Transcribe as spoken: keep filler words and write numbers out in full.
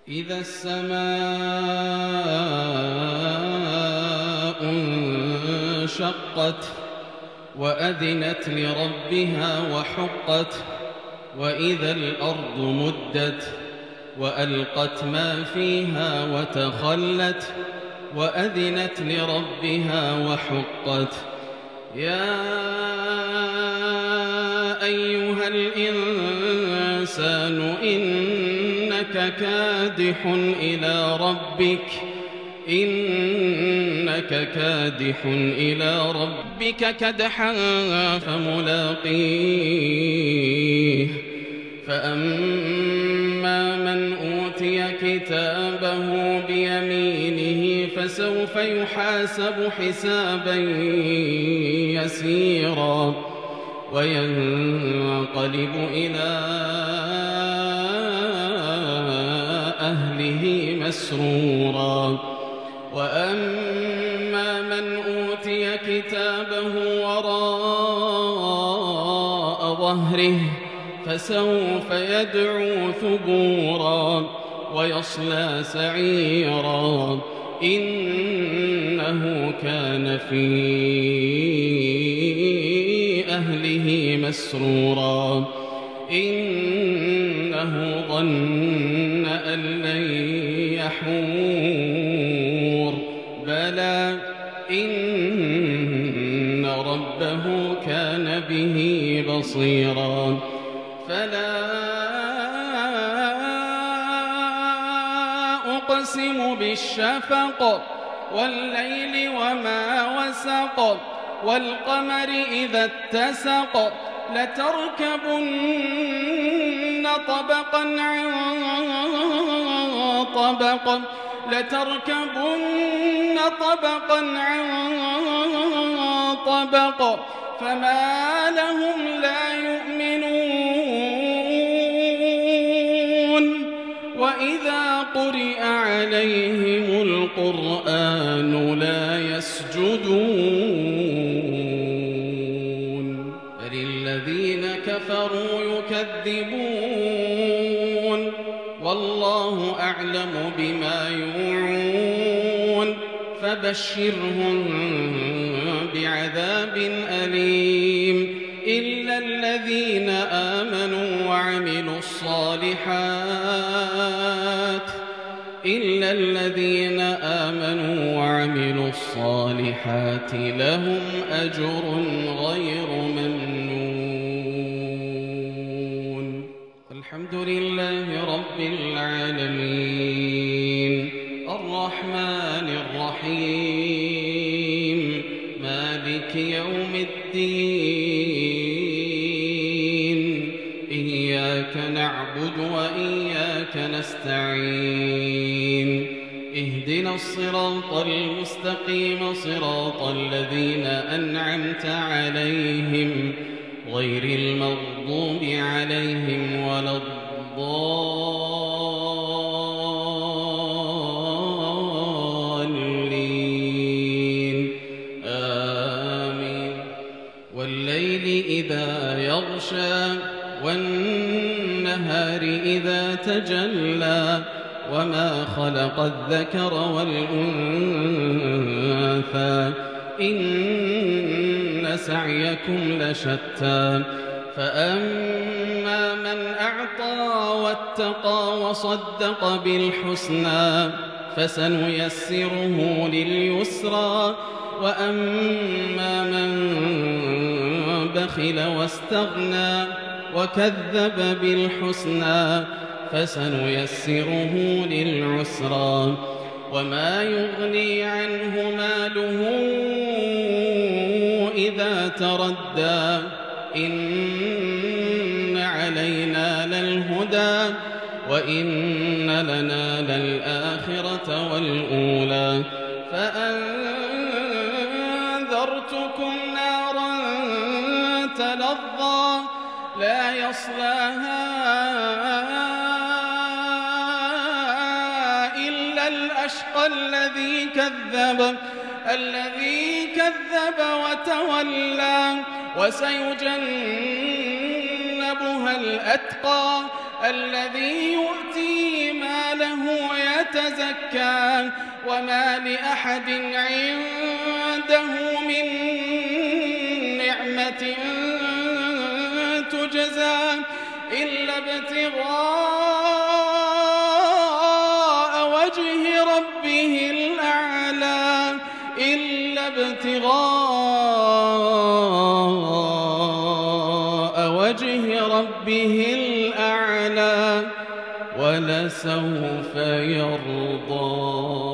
إذا السماء انشقت وأذنت لربها وحقت وإذا الأرض مدت وألقت ما فيها وتخلت وأذنت لربها وحقت يا أيها الإنسان إنك كادح إلى ربك إنك كادح إلى ربك كدحا فملاقيه فأما من أوتي كتابه بيمينه فسوف يحاسب حسابا يسيرا وينقلب إلى أهله مسرورا وأما من أوتي كتابه وراء ظهره فسوف يدعو ثبورا ويصلى سعيرا إنه كان في أهله مسرورا إنه ظن أن لن يحور بلى إن ربه كان به بصيرا فلا أقسم بالشفق والليل وما وسق والقمر إذا اتسق لتركبن طبقا عن طبق لتركبن طبقا عن طبق فما لهم لا يؤمنون وإذا قرئ عليهم القرآن لا يسجدون بل الذين كفروا يكذبون والله أعلم بما يوعون فبشرهم بعذاب أليم إلا الذين آمنوا وعملوا الصالحات إلا الذين آمنوا وعملوا الصالحات لهم أجر غير ممنون الحمد لله رب العالمين الرحمن الرحيم مالك يوم الدين إياك نعبد وإياك نستعين اهدنا الصراط المستقيم صراط الذين أنعمت عليهم غير المغضوب عليهم ولا الضالين آمين والليل إذا يغشى والنهار إذا تجلى وما خلق الذكر والأنثى إن سعيكم لشتى فأما من أعطى واتقى وصدق بالحسنى فسنيسره لليسرى وأما من بخل واستغنى وكذب بالحسنى فسنيسره للعسرى وما يغني عنه ماله إذا تردى إن علينا للهدى وإن لنا للآخرة والأولى فأنذرتكم نارا تلظى لا يصلاها إلا الأشقى الذي كذب الذي كذب وتولى وسيجنبها الأتقى الذي يؤتي ماله يتزكى وما لأحد عنده من نعمة تجزى إلا ابتغاء وجه ربه الأعلى إلا ابتغاء وجه ربه الأعلى ولسوف يرضى.